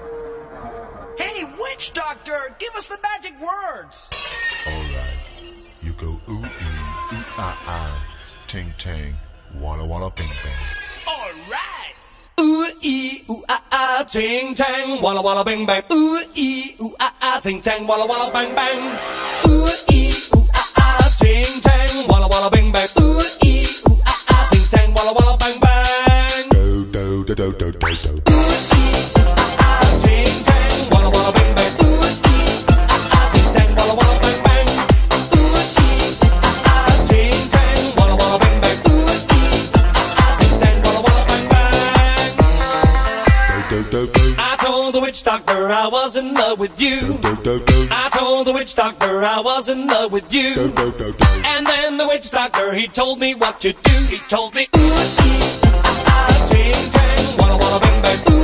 Hey, witch doctor, give us the magic words. Alright, you go ooh ee, ooh ah ah, ting tang, walla walla bing bang. All right. Ooh ee ooh ah ah, ting tang, walla walla bang bang. Ooh ee ooh ah ah, ting tang, walla walla bang bang. Ooh ee ooh ah ah, ting tang, walla walla bang bang. Ooh ee ooh ah ah, ting tang, walla walla bang bang. Do do do do do do do. I told the witch doctor I was in love with you. I told the witch doctor I was in love with you. And then the witch doctor, he told me what to do. He told me, ooh, ting tang, walla walla bang bang.